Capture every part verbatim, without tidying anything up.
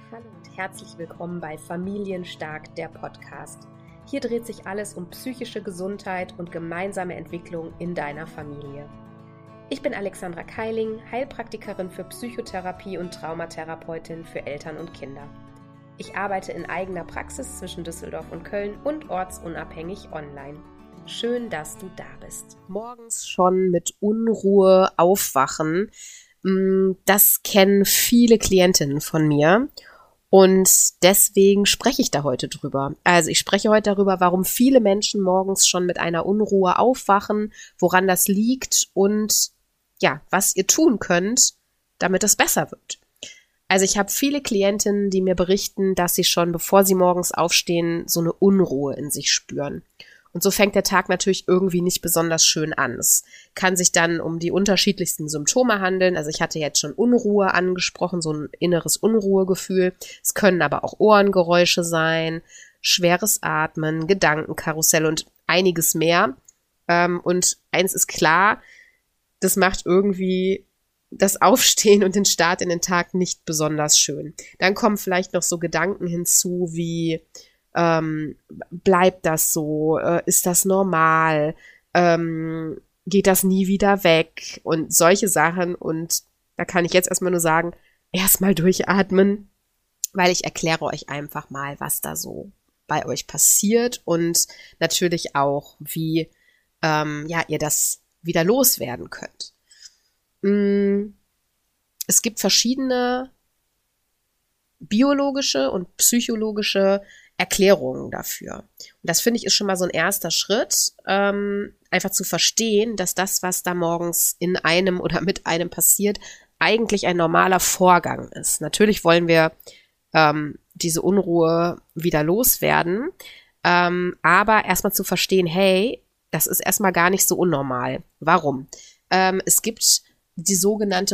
Hallo und herzlich willkommen bei Familienstark, der Podcast. Hier dreht sich alles um psychische Gesundheit und gemeinsame Entwicklung in deiner Familie. Ich bin Alexandra Keiling, Heilpraktikerin für Psychotherapie und Traumatherapeutin für Eltern und Kinder. Ich arbeite in eigener Praxis zwischen Düsseldorf und Köln und ortsunabhängig online. Schön, dass du da bist. Morgens schon mit Unruhe aufwachen, das kennen viele Klientinnen von mir. Und deswegen spreche ich da heute drüber. Also ich spreche heute darüber, warum viele Menschen morgens schon mit einer Unruhe aufwachen, woran das liegt und ja, was ihr tun könnt, damit es besser wird. Also ich habe viele Klientinnen, die mir berichten, dass sie schon, bevor sie morgens aufstehen, so eine Unruhe in sich spüren. Und so fängt der Tag natürlich irgendwie nicht besonders schön an. Es kann sich dann um die unterschiedlichsten Symptome handeln. Also ich hatte jetzt schon Unruhe angesprochen, so ein inneres Unruhegefühl. Es können aber auch Ohrengeräusche sein, schweres Atmen, Gedankenkarussell und einiges mehr. Und eins ist klar, das macht irgendwie das Aufstehen und den Start in den Tag nicht besonders schön. Dann kommen vielleicht noch so Gedanken hinzu wie, Ähm, bleibt das so? Äh, ist das normal? Ähm, geht das nie wieder weg? Und solche Sachen. Und da kann ich jetzt erstmal nur sagen, erstmal durchatmen, weil ich erkläre euch einfach mal, was da so bei euch passiert und natürlich auch, wie ähm, ja, ihr das wieder loswerden könnt. Mm, es gibt verschiedene biologische und psychologische Erklärungen dafür. Und das finde ich ist schon mal so ein erster Schritt, ähm, einfach zu verstehen, dass das, was da morgens in einem oder mit einem passiert, eigentlich ein normaler Vorgang ist. Natürlich wollen wir ähm, diese Unruhe wieder loswerden, ähm, aber erstmal zu verstehen, hey, das ist erstmal gar nicht so unnormal. Warum? Ähm, es gibt die sogenannte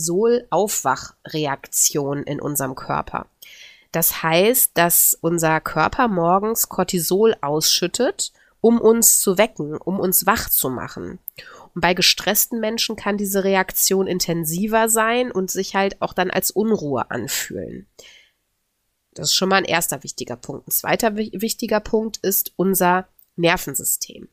Cortisol-Aufwachreaktion in unserem Körper. Das heißt, dass unser Körper morgens Cortisol ausschüttet, um uns zu wecken, um uns wach zu machen. Und bei gestressten Menschen kann diese Reaktion intensiver sein und sich halt auch dann als Unruhe anfühlen. Das ist schon mal ein erster wichtiger Punkt. Ein zweiter wichtiger Punkt ist unser Nervensystem.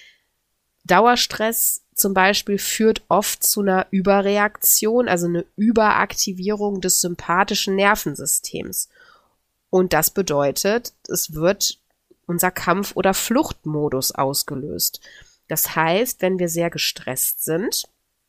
Dauerstress zum Beispiel führt oft zu einer Überreaktion, also eine Überaktivierung des sympathischen Nervensystems. Und das bedeutet, es wird unser Kampf- oder Fluchtmodus ausgelöst. Das heißt, wenn wir sehr gestresst sind,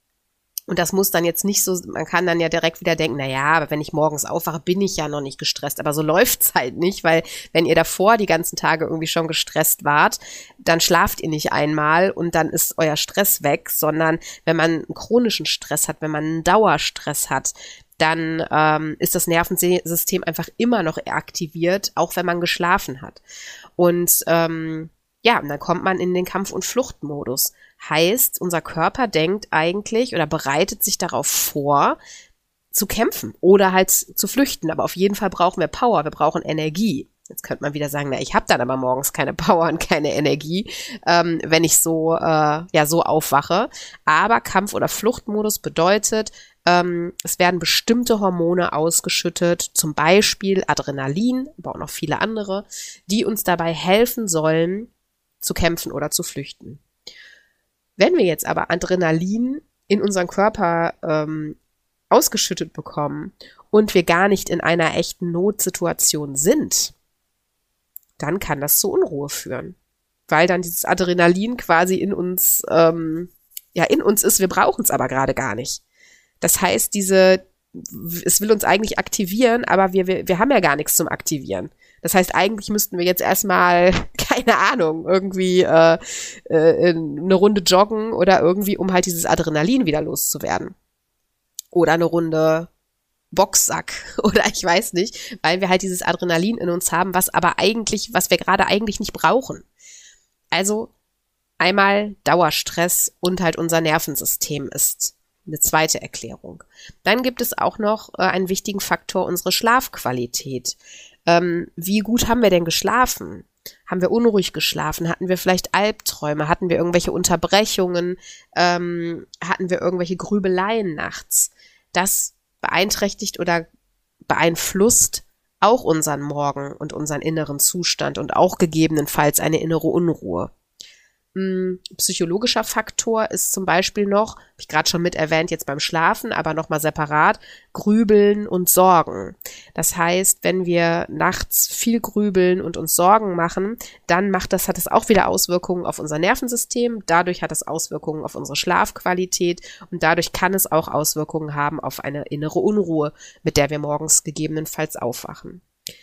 und das muss dann jetzt nicht so, man kann dann ja direkt wieder denken, na ja, aber wenn ich morgens aufwache, bin ich ja noch nicht gestresst. Aber so läuft's halt nicht, weil wenn ihr davor die ganzen Tage irgendwie schon gestresst wart, dann schlaft ihr nicht einmal und dann ist euer Stress weg, sondern wenn man einen chronischen Stress hat, wenn man einen Dauerstress hat, dann ähm, ist das Nervensystem einfach immer noch aktiviert, auch wenn man geschlafen hat. Und ähm, ja, und dann kommt man in den Kampf- und Fluchtmodus. Heißt, unser Körper denkt eigentlich oder bereitet sich darauf vor, zu kämpfen oder halt zu flüchten. Aber auf jeden Fall brauchen wir Power, wir brauchen Energie. Jetzt könnte man wieder sagen, na, ich habe dann aber morgens keine Power und keine Energie, ähm, wenn ich so äh, ja so aufwache. Aber Kampf- oder Fluchtmodus bedeutet, ähm, es werden bestimmte Hormone ausgeschüttet, zum Beispiel Adrenalin, aber auch noch viele andere, die uns dabei helfen sollen, zu kämpfen oder zu flüchten. Wenn wir jetzt aber Adrenalin in unseren Körper ähm, ausgeschüttet bekommen und wir gar nicht in einer echten Notsituation sind, dann kann das zu Unruhe führen, weil dann dieses Adrenalin quasi in uns, ähm, ja in uns ist, wir brauchen es aber gerade gar nicht. Das heißt, diese, es will uns eigentlich aktivieren, aber wir, wir, wir haben ja gar nichts zum Aktivieren. Das heißt, eigentlich müssten wir jetzt erstmal, keine Ahnung, irgendwie äh, äh, eine Runde joggen oder irgendwie, um halt dieses Adrenalin wieder loszuwerden. Oder eine Runde Boxsack oder ich weiß nicht, weil wir halt dieses Adrenalin in uns haben, was aber eigentlich, was wir gerade eigentlich nicht brauchen. Also einmal Dauerstress und halt unser Nervensystem ist eine zweite Erklärung. Dann gibt es auch noch äh, einen wichtigen Faktor, unsere Schlafqualität. Ähm, wie gut haben wir denn geschlafen? Haben wir unruhig geschlafen? Hatten wir vielleicht Albträume? Hatten wir irgendwelche Unterbrechungen? Ähm, hatten wir irgendwelche Grübeleien nachts? Das beeinträchtigt oder beeinflusst auch unseren Morgen und unseren inneren Zustand und auch gegebenenfalls eine innere Unruhe. Psychologischer Faktor ist zum Beispiel noch, habe ich gerade schon mit erwähnt, jetzt beim Schlafen, aber nochmal separat, Grübeln und Sorgen. Das heißt, wenn wir nachts viel grübeln und uns Sorgen machen, dann macht das, hat es auch wieder Auswirkungen auf unser Nervensystem, dadurch hat es Auswirkungen auf unsere Schlafqualität und dadurch kann es auch Auswirkungen haben auf eine innere Unruhe, mit der wir morgens gegebenenfalls aufwachen.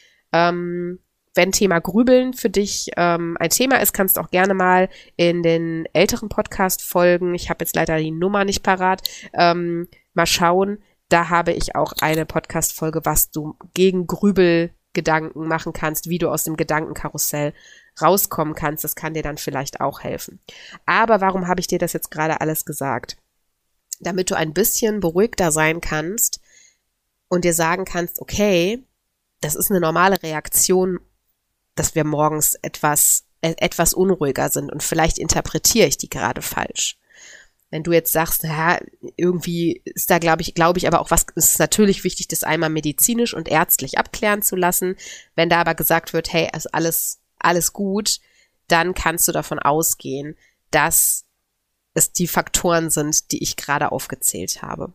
Ähm, Wenn Thema Grübeln für dich ähm, ein Thema ist, kannst du auch gerne mal in den älteren Podcast-Folgen, ich habe jetzt leider die Nummer nicht parat, ähm, mal schauen. Da habe ich auch eine Podcast-Folge, was du gegen Grübelgedanken machen kannst, wie du aus dem Gedankenkarussell rauskommen kannst. Das kann dir dann vielleicht auch helfen. Aber warum habe ich dir das jetzt gerade alles gesagt? Damit du ein bisschen beruhigter sein kannst und dir sagen kannst, okay, das ist eine normale Reaktion, dass wir morgens etwas, äh, etwas unruhiger sind und vielleicht interpretiere ich die gerade falsch. Wenn du jetzt sagst, ja, irgendwie ist da, glaube ich, glaube ich, aber auch was, ist natürlich wichtig, das einmal medizinisch und ärztlich abklären zu lassen. Wenn da aber gesagt wird, hey, ist alles, alles gut, dann kannst du davon ausgehen, dass es die Faktoren sind, die ich gerade aufgezählt habe.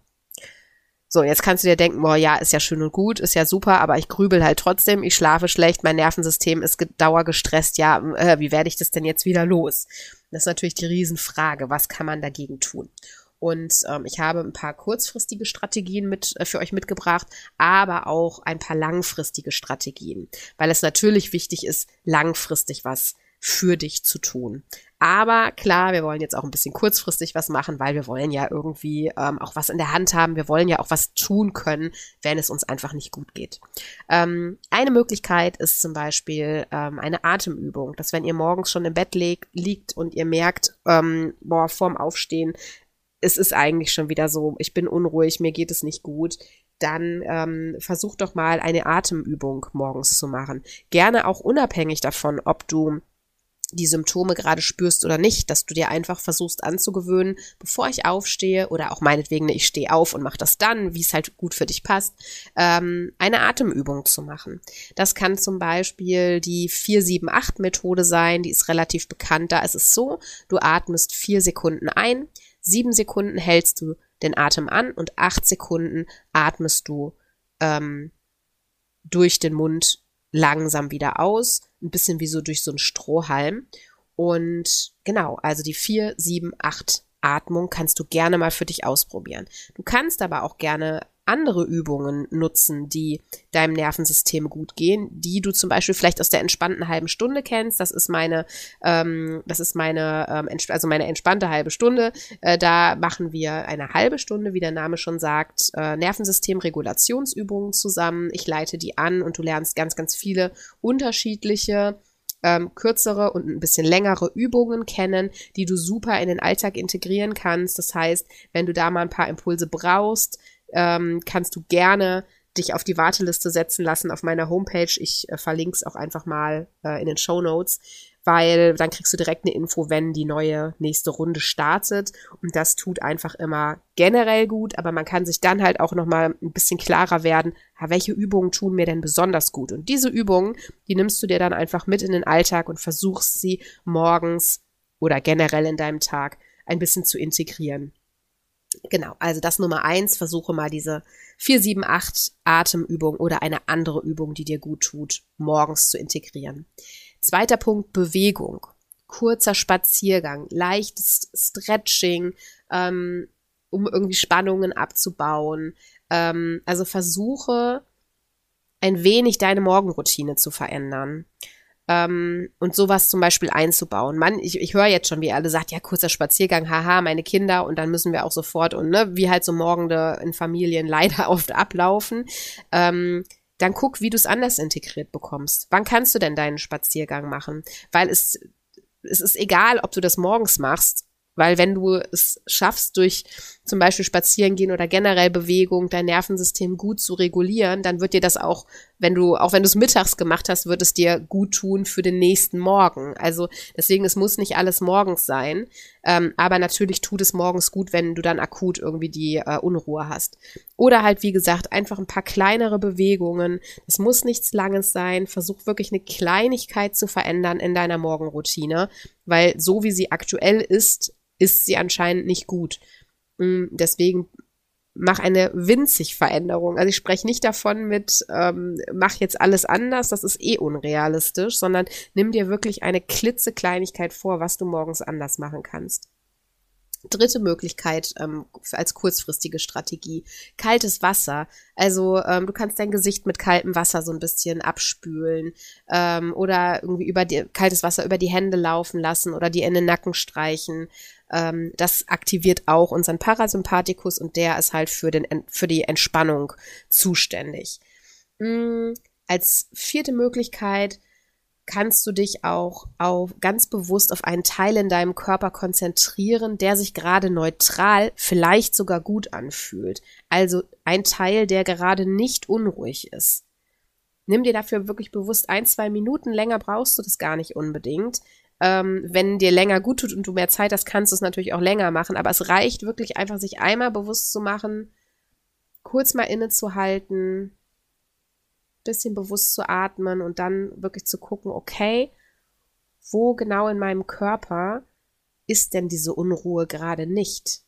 So, jetzt kannst du dir denken, boah, ja, ist ja schön und gut, ist ja super, aber ich grübel halt trotzdem, ich schlafe schlecht, mein Nervensystem ist dauergestresst, ja, äh, wie werde ich das denn jetzt wieder los? Das ist natürlich die Riesenfrage, was kann man dagegen tun? Und ähm, ich habe ein paar kurzfristige Strategien mit äh, für euch mitgebracht, aber auch ein paar langfristige Strategien, weil es natürlich wichtig ist, langfristig was für dich zu tun. Aber klar, wir wollen jetzt auch ein bisschen kurzfristig was machen, weil wir wollen ja irgendwie ähm, auch was in der Hand haben. Wir wollen ja auch was tun können, wenn es uns einfach nicht gut geht. Ähm, eine Möglichkeit ist zum Beispiel ähm, eine Atemübung, dass wenn ihr morgens schon im Bett leg- liegt und ihr merkt, ähm, boah, vorm Aufstehen, es ist eigentlich schon wieder so, ich bin unruhig, mir geht es nicht gut, dann ähm, versucht doch mal eine Atemübung morgens zu machen. Gerne auch unabhängig davon, ob du die Symptome gerade spürst oder nicht, dass du dir einfach versuchst anzugewöhnen, bevor ich aufstehe oder auch meinetwegen, ich stehe auf und mache das dann, wie es halt gut für dich passt, ähm, eine Atemübung zu machen. Das kann zum Beispiel die vier sieben acht Methode sein, die ist relativ bekannt. Da ist es so, du atmest vier Sekunden ein, sieben Sekunden hältst du den Atem an und acht Sekunden atmest du ähm, durch den Mund langsam wieder aus, ein bisschen wie so durch so einen Strohhalm. Und genau, also die vier sieben acht Atmung kannst du gerne mal für dich ausprobieren. Du kannst aber auch gerne andere Übungen nutzen, die deinem Nervensystem gut gehen, die du zum Beispiel vielleicht aus der entspannten halben Stunde kennst. Das ist meine, ähm, das ist meine, ähm, entsp- also meine entspannte halbe Stunde. Äh, da machen wir eine halbe Stunde, wie der Name schon sagt, äh, Nervensystem-Regulationsübungen zusammen. Ich leite die an und du lernst ganz, ganz viele unterschiedliche Ähm, kürzere und ein bisschen längere Übungen kennen, die du super in den Alltag integrieren kannst. Das heißt, wenn du da mal ein paar Impulse brauchst, ähm, kannst du gerne dich auf die Warteliste setzen lassen auf meiner Homepage. Ich äh, verlinke es auch einfach mal äh, in den Shownotes, weil dann kriegst du direkt eine Info, wenn die neue nächste Runde startet. Und das tut einfach immer generell gut, aber man kann sich dann halt auch nochmal ein bisschen klarer werden, welche Übungen tun mir denn besonders gut. Und diese Übungen, die nimmst du dir dann einfach mit in den Alltag und versuchst sie morgens oder generell in deinem Tag ein bisschen zu integrieren. Genau, also das Nummer eins, versuche mal diese vier sieben acht Atemübung oder eine andere Übung, die dir gut tut, morgens zu integrieren. Zweiter Punkt, Bewegung. Kurzer Spaziergang, leichtes Stretching, ähm, um irgendwie Spannungen abzubauen. Ähm, also versuche ein wenig deine Morgenroutine zu verändern. Ähm, und sowas zum Beispiel einzubauen. Mann, ich, ich höre jetzt schon, wie ihr alle sagt, ja, kurzer Spaziergang, haha, meine Kinder, und dann müssen wir auch sofort, und ne, wie halt so Morgende in Familien leider oft ablaufen, ähm, dann guck, wie du es anders integriert bekommst. Wann kannst du denn deinen Spaziergang machen? Weil es, es ist egal, ob du das morgens machst, weil wenn du es schaffst, durch zum Beispiel Spazieren gehen oder generell Bewegung, dein Nervensystem gut zu regulieren, dann wird dir das auch, wenn du, auch wenn du es mittags gemacht hast, wird es dir gut tun für den nächsten Morgen. Also deswegen, es muss nicht alles morgens sein, ähm, aber natürlich tut es morgens gut, wenn du dann akut irgendwie die äh, Unruhe hast. Oder halt, wie gesagt, einfach ein paar kleinere Bewegungen. Es muss nichts Langes sein. Versuch wirklich eine Kleinigkeit zu verändern in deiner Morgenroutine, weil so wie sie aktuell ist, ist sie anscheinend nicht gut. Deswegen mach eine winzig Veränderung. Also ich spreche nicht davon mit, ähm, mach jetzt alles anders, das ist eh unrealistisch, sondern nimm dir wirklich eine klitzekleinigkeit vor, was du morgens anders machen kannst. Dritte Möglichkeit ähm, als kurzfristige Strategie, kaltes Wasser. Also ähm, du kannst dein Gesicht mit kaltem Wasser so ein bisschen abspülen ähm, oder irgendwie über die, kaltes Wasser über die Hände laufen lassen oder die in den Nacken streichen. Ähm, das aktiviert auch unseren Parasympathikus und der ist halt für, den, für die Entspannung zuständig. Mhm. Als vierte Möglichkeit kannst du dich auch auf, ganz bewusst auf einen Teil in deinem Körper konzentrieren, der sich gerade neutral, vielleicht sogar gut anfühlt. Also ein Teil, der gerade nicht unruhig ist. Nimm dir dafür wirklich bewusst ein, zwei Minuten, länger brauchst du das gar nicht unbedingt. Ähm, wenn dir länger gut tut und du mehr Zeit hast, kannst du es natürlich auch länger machen, aber es reicht wirklich einfach, sich einmal bewusst zu machen, kurz mal innezuhalten, bisschen bewusst zu atmen und dann wirklich zu gucken, okay, wo genau in meinem Körper ist denn diese Unruhe gerade nicht?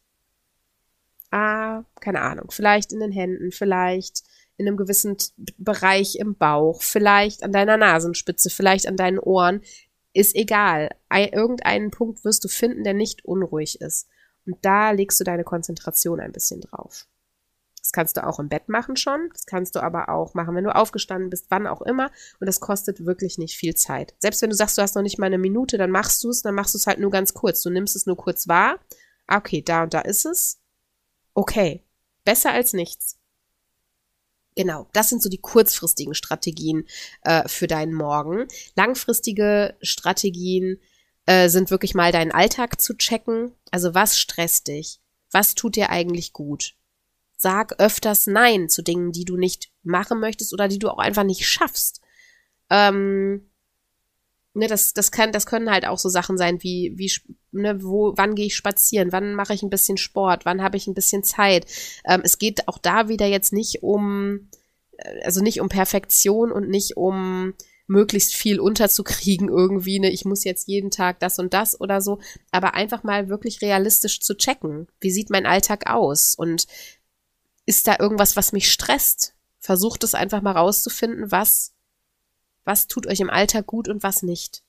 Ah, keine Ahnung, vielleicht in den Händen, vielleicht in einem gewissen Bereich im Bauch, vielleicht an deiner Nasenspitze, vielleicht an deinen Ohren, ist egal. Irgendeinen Punkt wirst du finden, der nicht unruhig ist. Und da legst du deine Konzentration ein bisschen drauf. Das kannst du auch im Bett machen schon, das kannst du aber auch machen, wenn du aufgestanden bist, wann auch immer. Und das kostet wirklich nicht viel Zeit. Selbst wenn du sagst, du hast noch nicht mal eine Minute, dann machst du es, dann machst du es halt nur ganz kurz. Du nimmst es nur kurz wahr. Okay, da und da ist es. Okay, besser als nichts. Genau, das sind so die kurzfristigen Strategien äh, für deinen Morgen. Langfristige Strategien äh, sind wirklich mal deinen Alltag zu checken. Also was stresst dich? Was tut dir eigentlich gut? Sag öfters Nein zu Dingen, die du nicht machen möchtest oder die du auch einfach nicht schaffst. Ähm, ne, das, das kann, das können halt auch so Sachen sein wie, wie, ne, wo, wann gehe ich spazieren, wann mache ich ein bisschen Sport, wann habe ich ein bisschen Zeit. Ähm, es geht auch da wieder jetzt nicht um, also nicht um Perfektion und nicht um möglichst viel unterzukriegen irgendwie, ne, ich muss jetzt jeden Tag das und das oder so, aber einfach mal wirklich realistisch zu checken. Wie sieht mein Alltag aus? Und ist da irgendwas, was mich stresst? Versucht es einfach mal rauszufinden, was, was tut euch im Alltag gut und was nicht.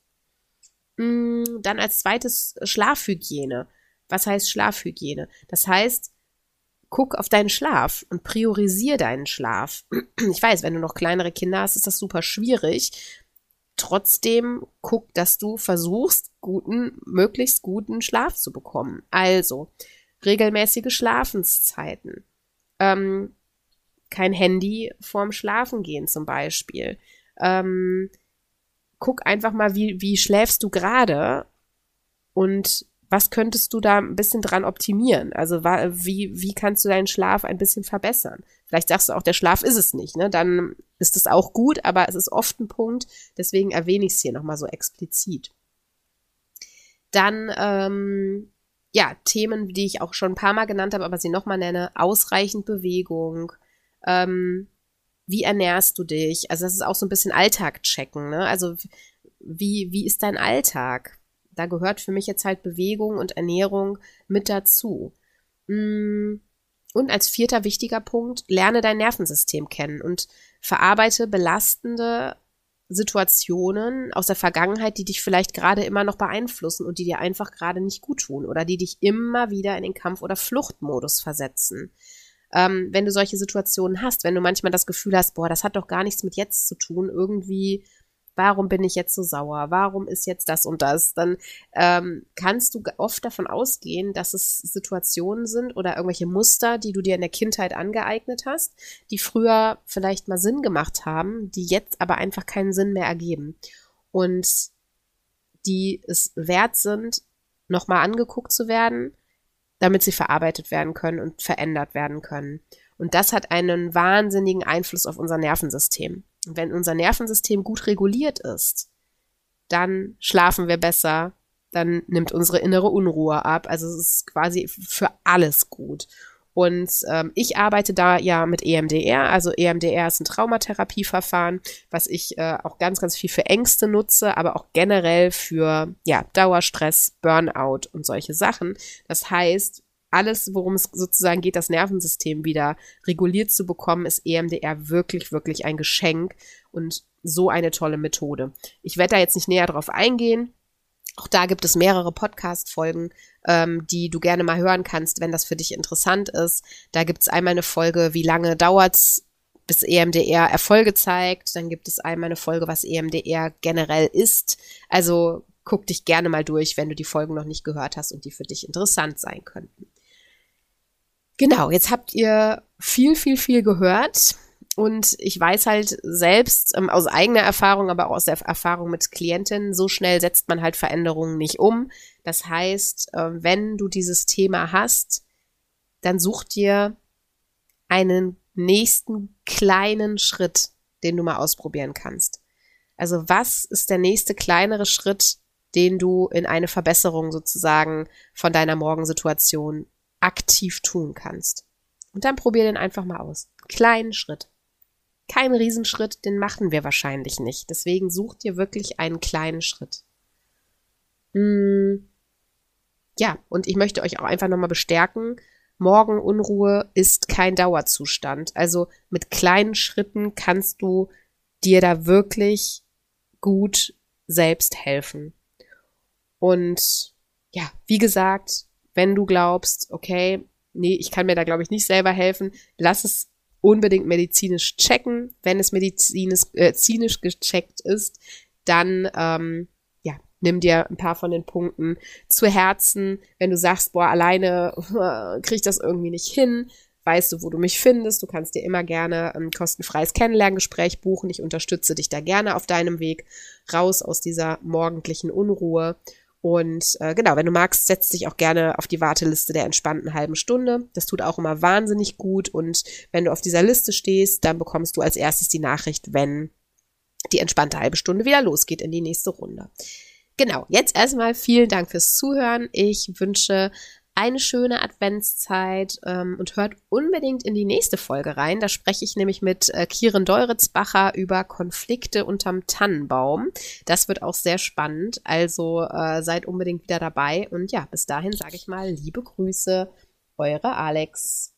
Dann als zweites Schlafhygiene. Was heißt Schlafhygiene? Das heißt, guck auf deinen Schlaf und priorisier deinen Schlaf. Ich weiß, wenn du noch kleinere Kinder hast, ist das super schwierig. Trotzdem guck, dass du versuchst, guten, möglichst guten Schlaf zu bekommen. Also, regelmäßige Schlafenszeiten. Ähm, kein Handy vorm Schlafengehen zum Beispiel. Ähm, guck einfach mal, wie, wie schläfst du gerade und was könntest du da ein bisschen dran optimieren? Also wie, wie kannst du deinen Schlaf ein bisschen verbessern? Vielleicht sagst du auch, der Schlaf ist es nicht, ne? Dann ist es auch gut, aber es ist oft ein Punkt, deswegen erwähne ich es hier nochmal so explizit. Dann, ähm, ja, Themen, die ich auch schon ein paar Mal genannt habe, aber sie nochmal nenne, ausreichend Bewegung, ähm, wie ernährst du dich? Also das ist auch so ein bisschen Alltag checken, ne? Also wie, wie ist dein Alltag? Da gehört für mich jetzt halt Bewegung und Ernährung mit dazu. Und als vierter wichtiger Punkt, lerne dein Nervensystem kennen und verarbeite belastende Situationen aus der Vergangenheit, die dich vielleicht gerade immer noch beeinflussen und die dir einfach gerade nicht gut tun oder die dich immer wieder in den Kampf- oder Fluchtmodus versetzen. Ähm, wenn du solche Situationen hast, wenn du manchmal das Gefühl hast, boah, das hat doch gar nichts mit jetzt zu tun, irgendwie, warum bin ich jetzt so sauer, warum ist jetzt das und das, dann ähm, kannst du oft davon ausgehen, dass es Situationen sind oder irgendwelche Muster, die du dir in der Kindheit angeeignet hast, die früher vielleicht mal Sinn gemacht haben, die jetzt aber einfach keinen Sinn mehr ergeben und die es wert sind, nochmal angeguckt zu werden, damit sie verarbeitet werden können und verändert werden können. Und das hat einen wahnsinnigen Einfluss auf unser Nervensystem. Und wenn unser Nervensystem gut reguliert ist, dann schlafen wir besser, dann nimmt unsere innere Unruhe ab. Also es ist quasi für alles gut. Und ähm, ich arbeite da ja mit E M D R. Also E M D R ist ein Traumatherapieverfahren, was ich äh, auch ganz, ganz viel für Ängste nutze, aber auch generell für ja Dauerstress, Burnout und solche Sachen. Das heißt, alles, worum es sozusagen geht, das Nervensystem wieder reguliert zu bekommen, ist E M D R wirklich, wirklich ein Geschenk und so eine tolle Methode. Ich werde da jetzt nicht näher drauf eingehen. Auch da gibt es mehrere Podcast-Folgen, ähm, die du gerne mal hören kannst, wenn das für dich interessant ist. Da gibt es einmal eine Folge, wie lange dauert's, bis E M D R Erfolge zeigt. Dann gibt es einmal eine Folge, was E M D R generell ist. Also guck dich gerne mal durch, wenn du die Folgen noch nicht gehört hast und die für dich interessant sein könnten. Genau, jetzt habt ihr viel, viel, viel gehört. Und ich weiß halt selbst ähm, aus eigener Erfahrung, aber auch aus der Erfahrung mit Klientinnen, so schnell setzt man halt Veränderungen nicht um. Das heißt, äh, wenn du dieses Thema hast, dann such dir einen nächsten kleinen Schritt, den du mal ausprobieren kannst. Also was ist der nächste kleinere Schritt, den du in eine Verbesserung sozusagen von deiner Morgensituation aktiv tun kannst? Und dann probier den einfach mal aus. Kleinen Schritt. Kein Riesenschritt, den machen wir wahrscheinlich nicht. Deswegen such dir wirklich einen kleinen Schritt. Mm, ja, und ich möchte euch auch einfach nochmal bestärken, Morgenunruhe ist kein Dauerzustand. Also mit kleinen Schritten kannst du dir da wirklich gut selbst helfen. Und ja, wie gesagt, wenn du glaubst, okay, nee, ich kann mir da glaube ich nicht selber helfen, lass es unbedingt medizinisch checken. Wenn es medizinisch, äh, medizinisch gecheckt ist, dann ähm, ja, nimm dir ein paar von den Punkten zu Herzen. Wenn du sagst, boah, alleine äh, krieg ich das irgendwie nicht hin, weißt du, wo du mich findest. Du kannst dir immer gerne ein kostenfreies Kennenlerngespräch buchen. Ich unterstütze dich da gerne auf deinem Weg raus aus dieser morgendlichen Unruhe. Und äh, genau, wenn du magst, setz dich auch gerne auf die Warteliste der entspannten halben Stunde. Das tut auch immer wahnsinnig gut. Und wenn du auf dieser Liste stehst, dann bekommst du als erstes die Nachricht, wenn die entspannte halbe Stunde wieder losgeht in die nächste Runde. Genau, jetzt erstmal vielen Dank fürs Zuhören. Ich wünsche eine schöne Adventszeit ähm, und hört unbedingt in die nächste Folge rein. Da spreche ich nämlich mit äh, Kieren Deuritzbacher über Konflikte unterm Tannenbaum. Das wird auch sehr spannend, also äh, seid unbedingt wieder dabei. Und ja, bis dahin sage ich mal liebe Grüße, eure Alex.